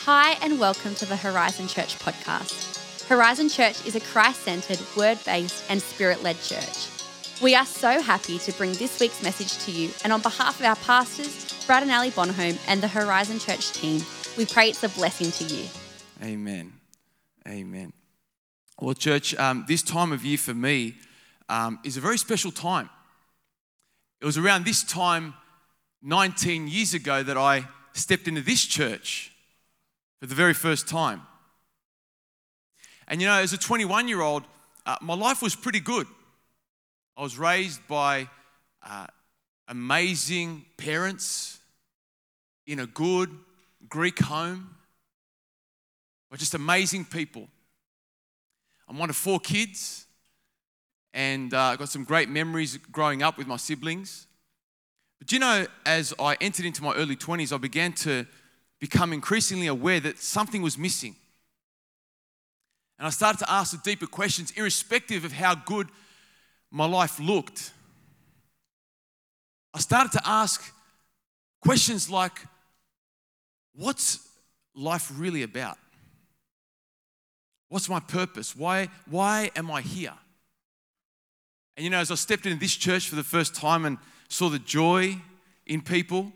Hi, and welcome to the Horizon Church podcast. Horizon Church is a Christ-centered, word-based, and spirit-led church. We are so happy to bring this week's message to you, and on behalf of our pastors, Brad and Ali Bonholm, and the Horizon Church team, we pray it's a blessing to you. Amen. Amen. Well, church, this time of year for me is a very special time. It was around this time 19 years ago that I stepped into this church for the very first time. And you know, as a 21-year-old, my life was pretty good. I was raised by amazing parents in a good Greek home, by just amazing people. I'm one of 4 kids, and I got some great memories growing up with my siblings. But you know, as I entered into my early 20s, I began to become increasingly aware that something was missing. And I started to ask the deeper questions, irrespective of how good my life looked. I started to ask questions like, what's life really about? What's my purpose? Why am I here? And you know, as I stepped into this church for the first time and saw the joy in people,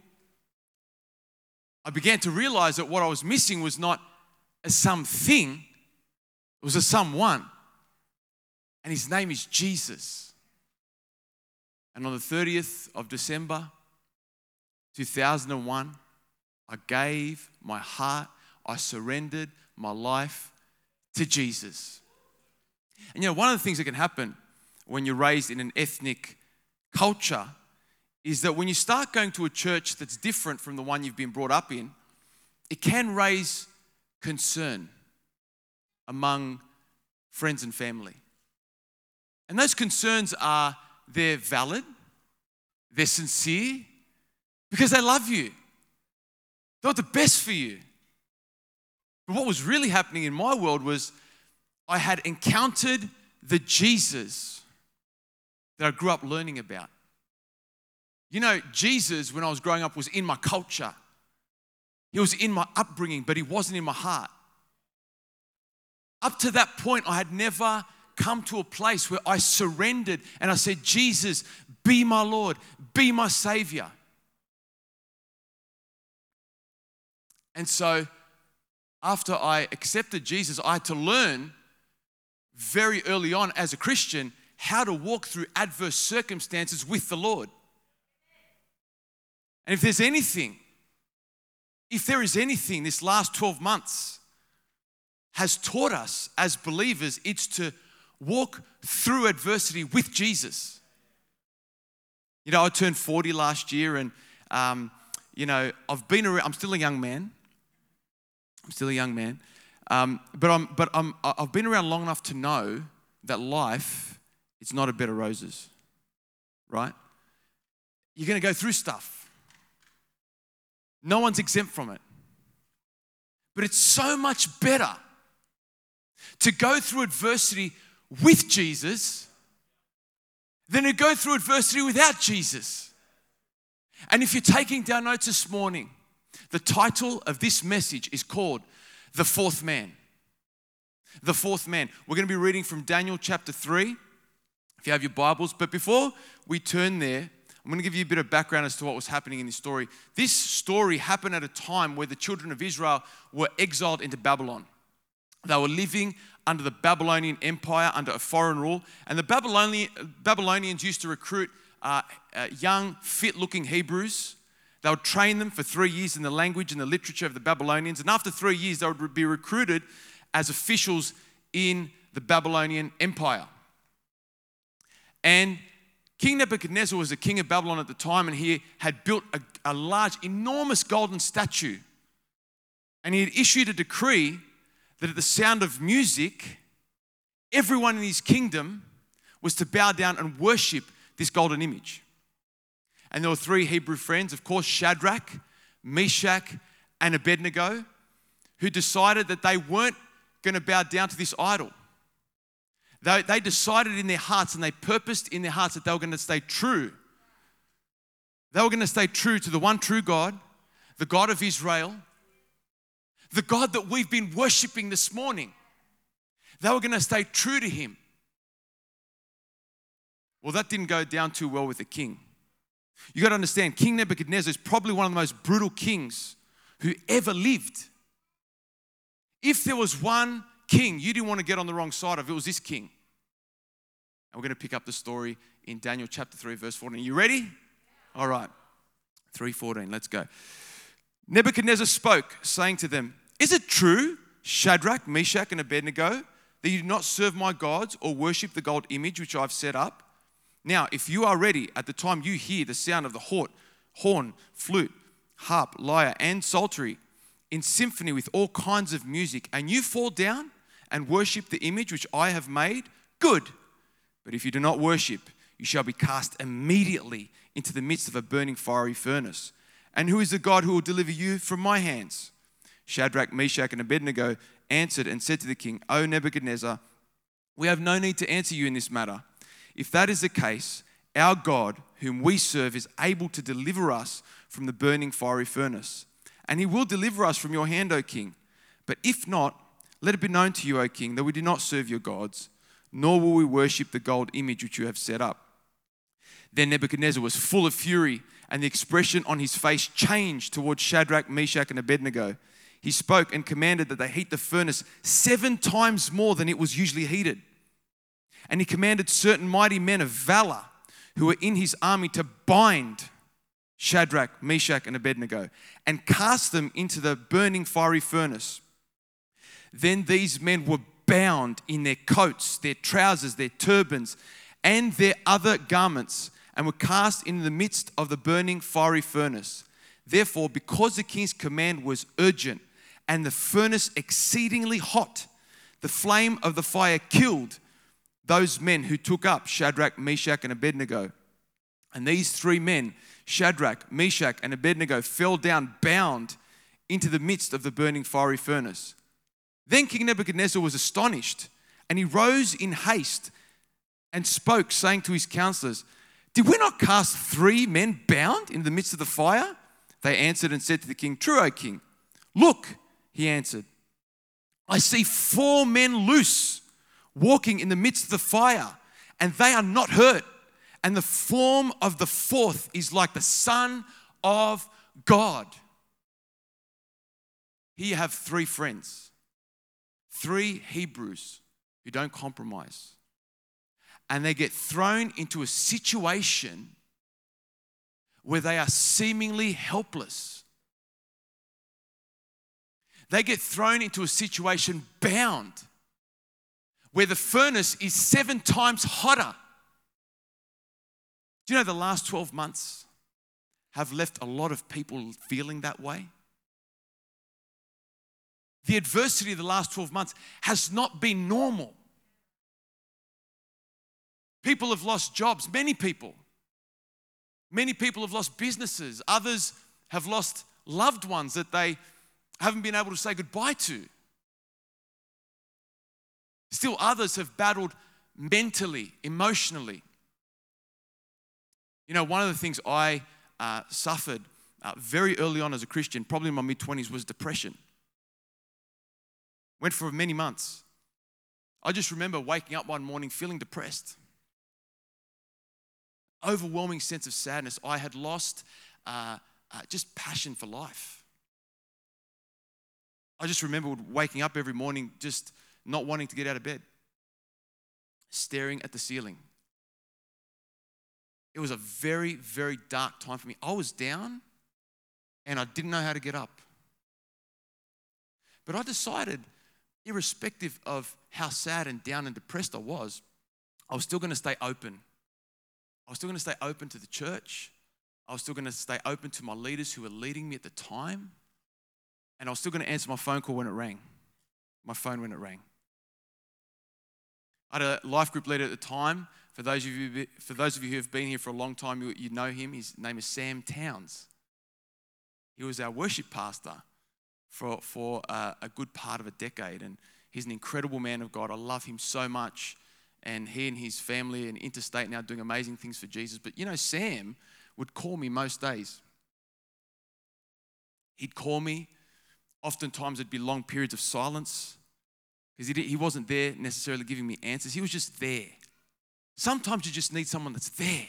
I began to realize that what I was missing was not a something, it was a someone. And his name is Jesus. And on the 30th of December, 2001, I gave my heart, I surrendered my life to Jesus. And you know, one of the things that can happen when you're raised in an ethnic culture is that when you start going to a church that's different from the one you've been brought up in, it can raise concern among friends and family. And those concerns they're valid, they're sincere, because they love you. They want the best for you. But what was really happening in my world was I had encountered the Jesus that I grew up learning about. You know, Jesus, when I was growing up, was in my culture. He was in my upbringing, but he wasn't in my heart. Up to that point, I had never come to a place where I surrendered and I said, Jesus, be my Lord, be my Savior. And so, after I accepted Jesus, I had to learn very early on as a Christian how to walk through adverse circumstances with the Lord. And if there is anything this last 12 months has taught us as believers, it's to walk through adversity with Jesus. You know, I turned 40 last year and, you know, I'm still a young man. But I've been around long enough to know that life is not a bed of roses, right? You're going to go through stuff. No one's exempt from it. But it's so much better to go through adversity with Jesus than to go through adversity without Jesus. And if you're taking down notes this morning, the title of this message is called The Fourth Man. The Fourth Man. We're going to be reading from Daniel chapter 3, if you have your Bibles. But before we turn there, I'm going to give you a bit of background as to what was happening in this story. This story happened at a time where the children of Israel were exiled into Babylon. They were living under the Babylonian Empire, under a foreign rule. And the Babylonians used to recruit young, fit-looking Hebrews. They would train them for 3 years in the language and the literature of the Babylonians. And after 3 years, they would be recruited as officials in the Babylonian Empire. And King Nebuchadnezzar was the king of Babylon at the time, and he had built a large, enormous golden statue. And he had issued a decree that at the sound of music, everyone in his kingdom was to bow down and worship this golden image. And there were 3 Hebrew friends, of course, Shadrach, Meshach, and Abednego, who decided that they weren't going to bow down to this idol. They decided in their hearts and they purposed in their hearts that they were going to stay true. They were going to stay true to the one true God, the God of Israel, the God that we've been worshiping this morning. They were going to stay true to him. Well, that didn't go down too well with the king. You got to understand, King Nebuchadnezzar is probably one of the most brutal kings who ever lived. If there was one king you didn't want to get on the wrong side of, it was this king. And we're going to pick up the story in Daniel chapter 3, verse 14. You ready? All right. 3:14, let's go. Nebuchadnezzar spoke, saying to them, "Is it true, Shadrach, Meshach, and Abednego, that you do not serve my gods or worship the gold image which I've set up? Now, if you are ready at the time you hear the sound of the horn, flute, harp, lyre, and psaltery in symphony with all kinds of music, and you fall down and worship the image which I have made, good. But if you do not worship, you shall be cast immediately into the midst of a burning fiery furnace. And who is the God who will deliver you from my hands?" Shadrach, Meshach, and Abednego answered and said to the king, "O Nebuchadnezzar, we have no need to answer you in this matter. If that is the case, our God, whom we serve, is able to deliver us from the burning fiery furnace. And he will deliver us from your hand, O king. But if not, let it be known to you, O king, that we do not serve your gods, nor will we worship the gold image which you have set up." Then Nebuchadnezzar was full of fury, and the expression on his face changed towards Shadrach, Meshach, and Abednego. He spoke and commanded that they heat the furnace 7 times more than it was usually heated. And he commanded certain mighty men of valor who were in his army to bind Shadrach, Meshach, and Abednego and cast them into the burning fiery furnace. Then these men were bound in their coats, their trousers, their turbans, and their other garments, and were cast into the midst of the burning fiery furnace. Therefore, because the king's command was urgent and the furnace exceedingly hot, the flame of the fire killed those men who took up Shadrach, Meshach, and Abednego. And these 3 men, Shadrach, Meshach, and Abednego, fell down bound into the midst of the burning fiery furnace. Then King Nebuchadnezzar was astonished, and he rose in haste and spoke, saying to his counselors, "Did we not cast 3 men bound in the midst of the fire?" They answered and said to the king, "True, O king." "Look," he answered, "I see 4 men loose, walking in the midst of the fire, and they are not hurt. And the form of the 4th is like the Son of God." Here you have 3 friends, 3 Hebrews who don't compromise. And they get thrown into a situation where they are seemingly helpless. They get thrown into a situation bound where the furnace is 7 times hotter. Do you know the last 12 months have left a lot of people feeling that way? The adversity of the last 12 months has not been normal. People have lost jobs, many people. Many people have lost businesses. Others have lost loved ones that they haven't been able to say goodbye to. Still others have battled mentally, emotionally. You know, one of the things I suffered very early on as a Christian, probably in my mid-20s, was depression. Went for many months. I just remember waking up one morning feeling depressed. Overwhelming sense of sadness. I had lost just passion for life. I just remember waking up every morning just not wanting to get out of bed, staring at the ceiling. It was a very, very dark time for me. I was down and I didn't know how to get up. But I decided, irrespective of how sad and down and depressed I was still going to stay open. I was still going to stay open to the church. I was still going to stay open to my leaders who were leading me at the time. And I was still going to answer my phone call when it rang. My phone when it rang. I had a life group leader at the time. For those of you who have been here for a long time, you know him. His name is Sam Towns. He was our worship pastor for a good part of a decade. And he's an incredible man of God. I love him so much. And he and his family and Interstate now doing amazing things for Jesus. But you know, Sam would call me most days. He'd call me Oftentimes it'd be long periods of silence because he wasn't there necessarily giving me answers. He was just there. Sometimes you just need someone that's there.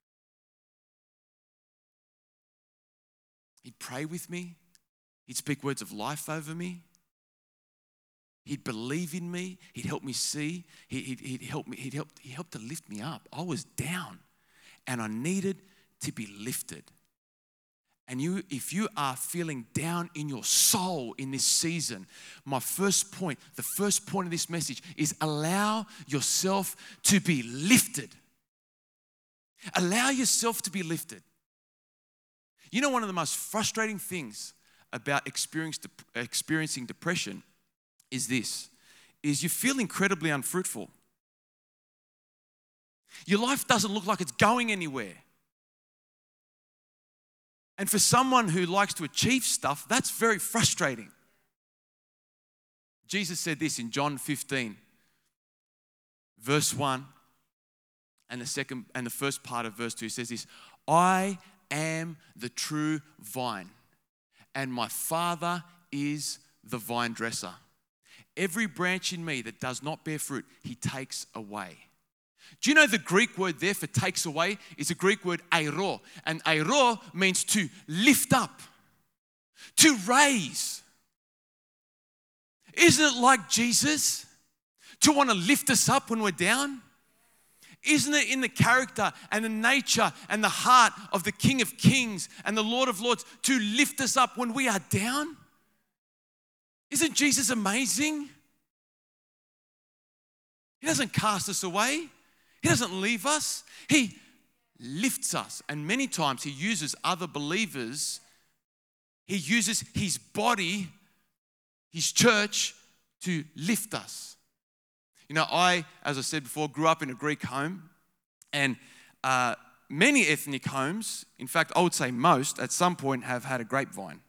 He'd pray with me. He'd speak words of life over me. He'd believe in me. He'd help me see. He'd help me. He helped to lift me up. I was down and I needed to be lifted. And if you are feeling down in your soul in this season, the first point of this message is allow yourself to be lifted. Allow yourself to be lifted. You know, one of the most frustrating things about experiencing depression is you feel incredibly unfruitful. Your life doesn't look like it's going anywhere. And for someone who likes to achieve stuff, that's very frustrating. Jesus said this in John 15, verse 1, and the first part of verse 2 says this, I am the true vine, and my Father is the vine dresser. Every branch in me that does not bear fruit, he takes away. Do you know the Greek word there for takes away is a Greek word airo. And airo means to lift up, to raise. Isn't it like Jesus to want to lift us up when we're down? Isn't it in the character and the nature and the heart of the King of Kings and the Lord of Lords to lift us up when we are down? Isn't Jesus amazing? He doesn't cast us away. He doesn't leave us. He lifts us. And many times he uses other believers. He uses his body, his church, to lift us. You know, as I said before, grew up in a Greek home. And many ethnic homes, in fact, I would say most, at some point have had a grapevine.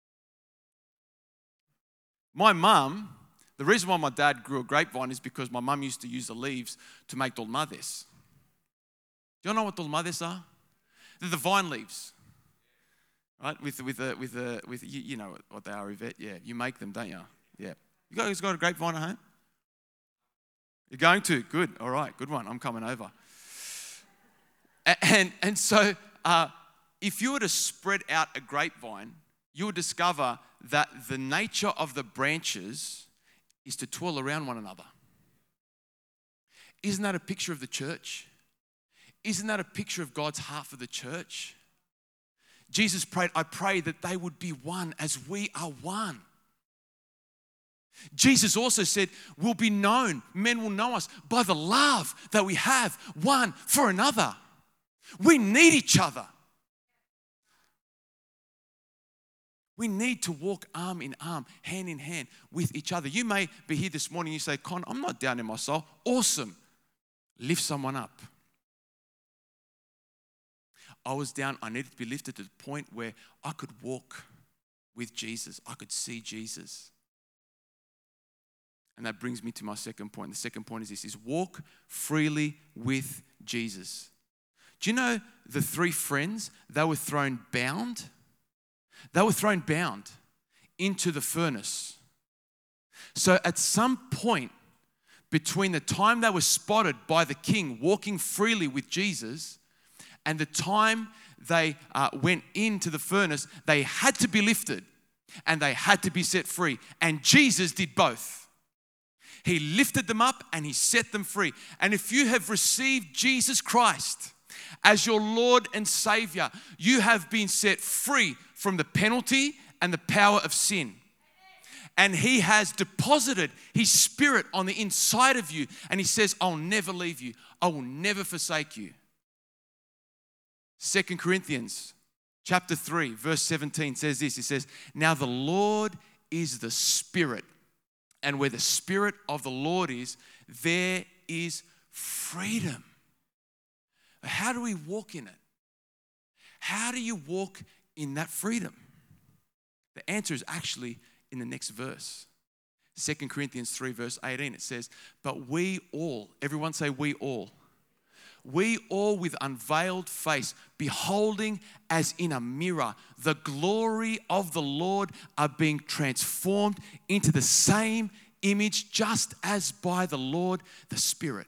My mum, the reason why my dad grew a grapevine is because my mum used to use the leaves to make dolmades. Do you know what dolmades are? They're the vine leaves, right? With you know what they are, Yvette? Yeah, you make them, don't you? Yeah. You guys got a grapevine at home? You're going to? Good. All right. Good one. I'm coming over. And so if you were to spread out a grapevine, you would discover that the nature of the branches is to twirl around one another. Isn't that a picture of the church? Isn't that a picture of God's heart for the church? Jesus prayed, I pray that they would be one as we are one. Jesus also said, we'll be known, men will know us by the love that we have one for another. We need each other. We need to walk arm in arm, hand in hand with each other. You may be here this morning, you say, Con, I'm not down in my soul. Awesome. Lift someone up. I was down, I needed to be lifted to the point where I could walk with Jesus. I could see Jesus. And that brings me to my second point. The second point is this, is walk freely with Jesus. Do you know the three friends, they were thrown bound? They were thrown bound into the furnace. So at some point between the time they were spotted by the king walking freely with Jesus and the time they went into the furnace, they had to be lifted and they had to be set free. And Jesus did both. He lifted them up and he set them free. And if you have received Jesus Christ as your Lord and Savior, you have been set free from the penalty and the power of sin. And he has deposited his spirit on the inside of you. And he says, I'll never leave you. I will never forsake you. 2 Corinthians chapter 3, verse 17 says this. It says, now the Lord is the Spirit. And where the Spirit of the Lord is, there is freedom. How do we walk in it? How do you walk in that freedom? The answer is actually in the next verse. 2 Corinthians 3 verse 18, it says, but we all, everyone say we all we all with unveiled face, beholding as in a mirror the glory of the Lord, are being transformed into the same image just as by the Lord, the Spirit.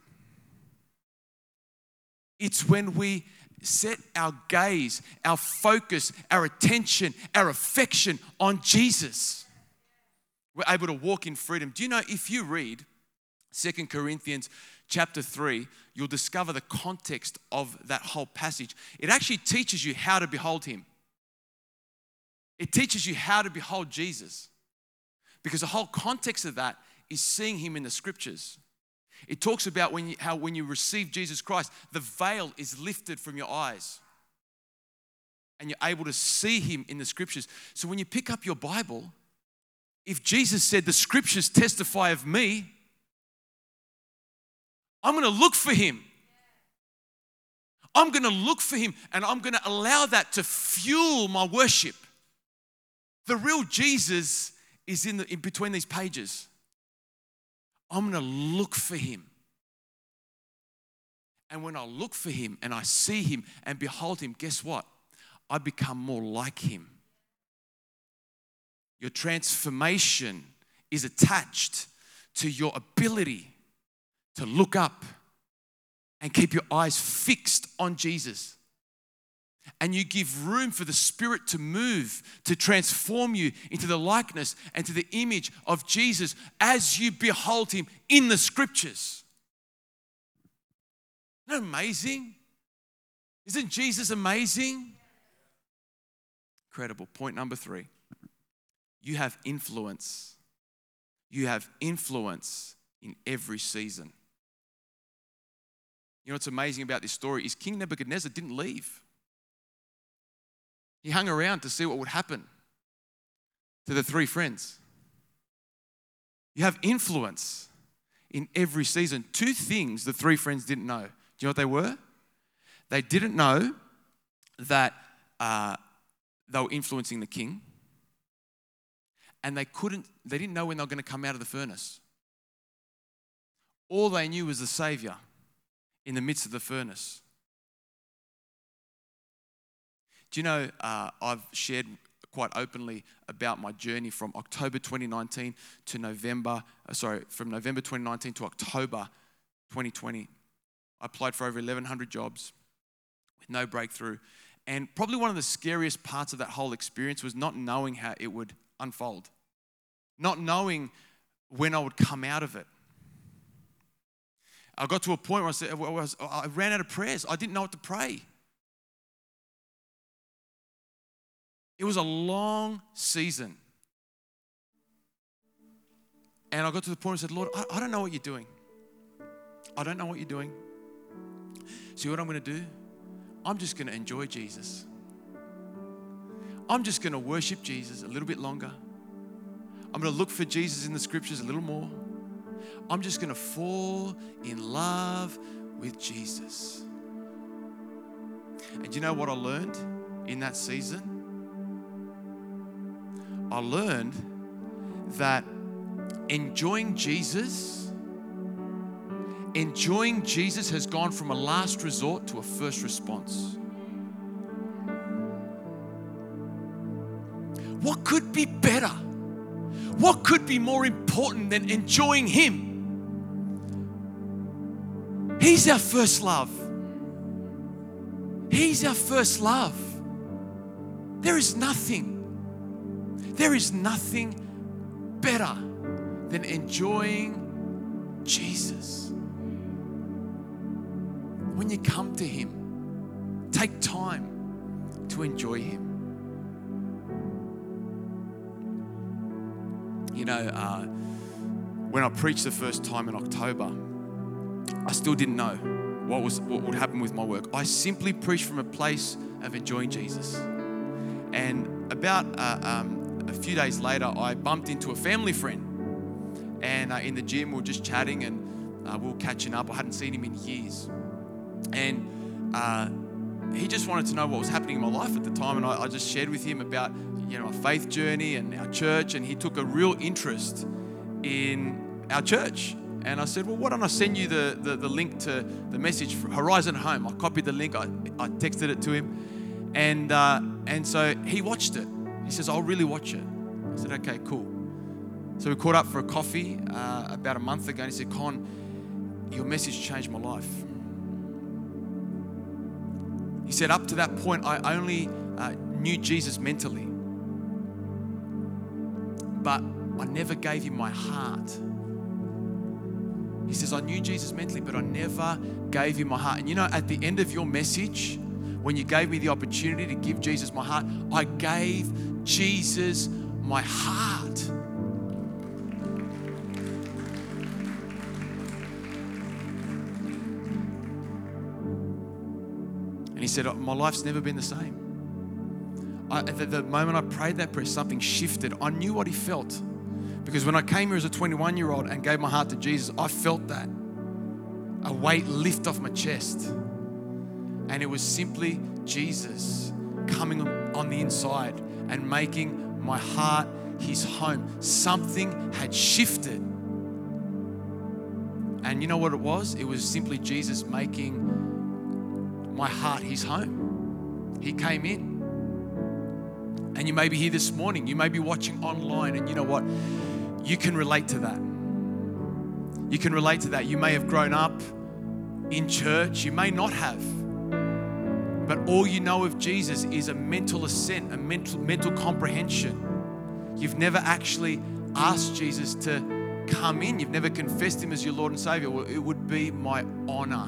It's when we set our gaze, our focus, our attention, our affection on Jesus, we're able to walk in freedom. Do you know, if you read 2 Corinthians chapter 3, you'll discover the context of that whole passage. It actually teaches you how to behold him. It teaches you how to behold Jesus. Because the whole context of that is seeing him in the scriptures. It talks about how when you receive Jesus Christ, the veil is lifted from your eyes. And you're able to see him in the scriptures. So when you pick up your Bible, if Jesus said, the scriptures testify of me, I'm going to look for him. I'm going to look for him, and I'm going to allow that to fuel my worship. The real Jesus is in between these pages. I'm going to look for him. And when I look for him and I see him and behold him, guess what? I become more like him. Your transformation is attached to your ability to look up and keep your eyes fixed on Jesus. And you give room for the Spirit to move, to transform you into the likeness and to the image of Jesus as you behold him in the scriptures. Isn't that amazing? Isn't Jesus amazing? Incredible. Point number 3. You have influence. You have influence in every season. You know what's amazing about this story is King Nebuchadnezzar didn't leave. He hung around to see what would happen to the 3 friends. You have influence in every season. 2 things the 3 friends didn't know. Do you know what they were? They didn't know that they were influencing the king. And they didn't know when they were going to come out of the furnace. All they knew was the Savior in the midst of the furnace. Do you know, I've shared quite openly about my journey from October 2019 to from November 2019 to October 2020. I applied for over 1,100 jobs with no breakthrough. And probably one of the scariest parts of that whole experience was not knowing how it would unfold. Not knowing when I would come out of it. I got to a point where I ran out of prayers. I didn't know what to pray. It was a long season. And I got to the point where I said, Lord, I don't know what you're doing. I don't know what you're doing. See what I'm going to do? I'm just going to enjoy Jesus. I'm just going to worship Jesus a little bit longer. I'm going to look for Jesus in the scriptures a little more. I'm just going to fall in love with Jesus. And do you know what I learned in that season? I learned that enjoying Jesus has gone from a last resort to a first response. What could be better? What could be more important than enjoying him? He's our first love. He's our first love. There is nothing better than enjoying Jesus. When you come to him, take time to enjoy him. You know, when I preached the first time in October, I still didn't know what would happen with my work. I simply preached from a place of enjoying Jesus. And about a few days later, I bumped into a family friend. And in the gym, we were just chatting and we were catching up. I hadn't seen him in years. And he just wanted to know what was happening in my life at the time. And I just shared with him about, our faith journey and our church. And he took a real interest in our church And I said, well, why don't I send you the link to the message for Horizon Home? I copied the link. I texted it to him. And so he watched it. He says, I'll really watch it. I said, okay, cool. So we caught up for a coffee about a month ago. And he said, Con, your message changed my life. He said, up to that point, I only knew Jesus mentally. But I never gave him my heart. He says, I knew Jesus mentally, but I never gave him my heart. And you know, at the end of your message, when you gave me the opportunity to give Jesus my heart, I gave Jesus my heart. And he said, my life's never been the same. The moment I prayed that prayer, something shifted. I knew what he felt. Because when I came here as a 21-year-old and gave my heart to Jesus, I felt that. A weight lift off my chest. And it was simply Jesus coming on the inside and making my heart his home. Something had shifted. And you know what it was? It was simply Jesus making my heart his home. He came in. And you may be here this morning. You may be watching online. And you know what? You can relate to that. You can relate to that. You may have grown up in church. You may not have. But all you know of Jesus is a mental assent, a mental comprehension. You've never actually asked Jesus to come in. You've never confessed him as your Lord and Savior. Well, it would be my honor.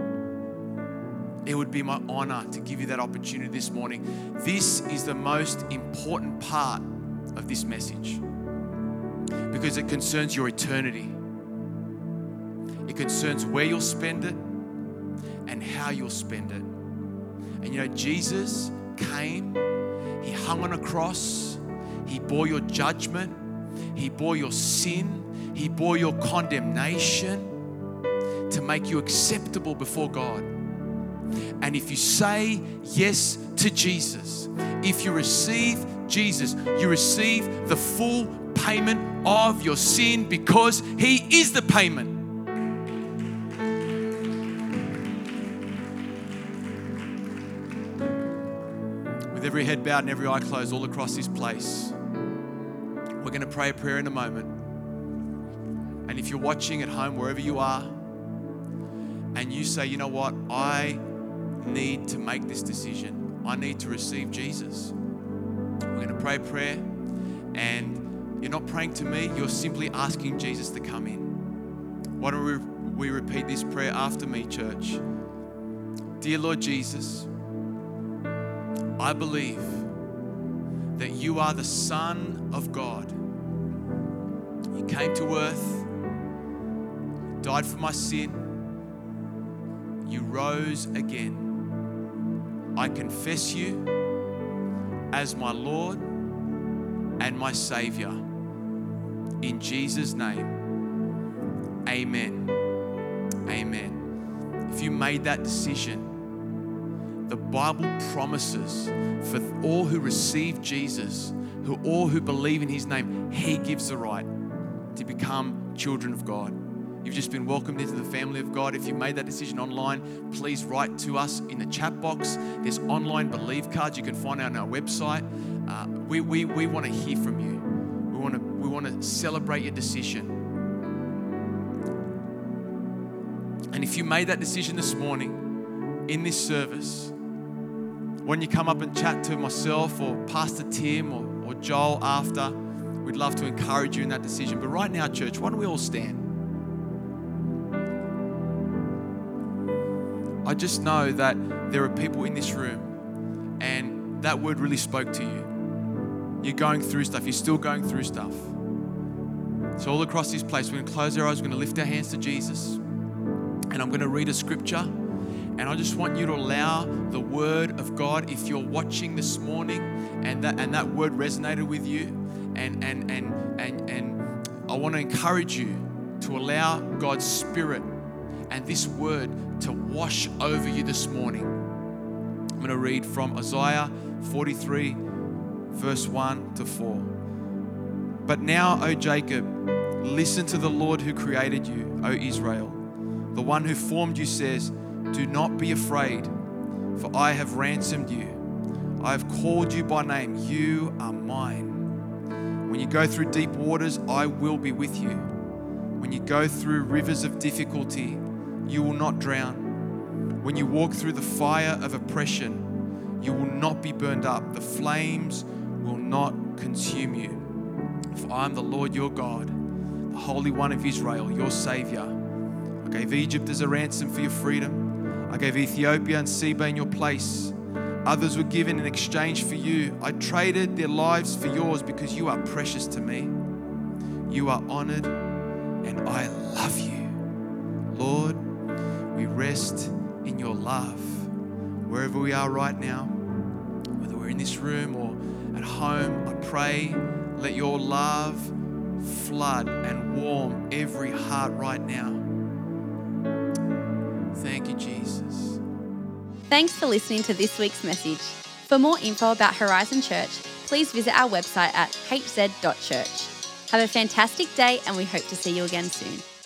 It would be my honor to give you that opportunity this morning. This is the most important part of this message because it concerns your eternity. It concerns where you'll spend it and how you'll spend it. And you know, Jesus came, he hung on a cross, he bore your judgment, he bore your sin, he bore your condemnation to make you acceptable before God. And if you say yes to Jesus, if you receive Jesus, you receive the full payment of your sin because he is the payment. With every head bowed and every eye closed all across this place, we're going to pray a prayer in a moment. And if you're watching at home, wherever you are, and you say, you know what, I need to make this decision. I need to receive Jesus. We're going to pray a prayer, and you're not praying to me, you're simply asking Jesus to come in. Why don't we repeat this prayer after me, church? Dear Lord Jesus, I believe that you are the Son of God. You came to earth, died for my sin, you rose again. I confess you as my Lord and my Savior. In Jesus' name, amen. Amen. If you made that decision, the Bible promises for all who receive Jesus, all who believe in his name, he gives the right to become children of God. You've just been welcomed into the family of God. If you made that decision online, please write to us in the chat box. There's online believe cards you can find on our website. We want to hear from you. We want to celebrate your decision. And if you made that decision this morning in this service, when you come up and chat to myself or Pastor Tim or Joel after, we'd love to encourage you in that decision. But right now, church, why don't we all stand? I just know that there are people in this room and that word really spoke to you. You're going through stuff. You're still going through stuff. So all across this place, we're going to close our eyes. We're going to lift our hands to Jesus. And I'm going to read a scripture. And I just want you to allow the word of God, if you're watching this morning and that word resonated with you, and I want to encourage you to allow God's Spirit and this word to wash over you this morning. I'm going to read from Isaiah 43, verse 1 to 4. But now, O Jacob, Listen to the Lord who created you, O Israel. The one who formed you says, do not be afraid, for I have ransomed you. I have called you by name. You are mine. When you go through deep waters, I will be with you. When you go through rivers of difficulty, you will not drown. When you walk through the fire of oppression, you will not be burned up. The flames will not consume you. For I am the Lord your God, the Holy One of Israel, your Savior. I gave Egypt as a ransom for your freedom. I gave Ethiopia and Seba in your place. Others were given in exchange for you. I traded their lives for yours because you are precious to me. You are honored and I love you. Lord, we rest in your love. Wherever we are right now, whether we're in this room or at home, I pray, let your love flood and warm every heart right now. Thank you, Jesus. Thanks for listening to this week's message. For more info about Horizon Church, please visit our website at hz.church. Have a fantastic day and we hope to see you again soon.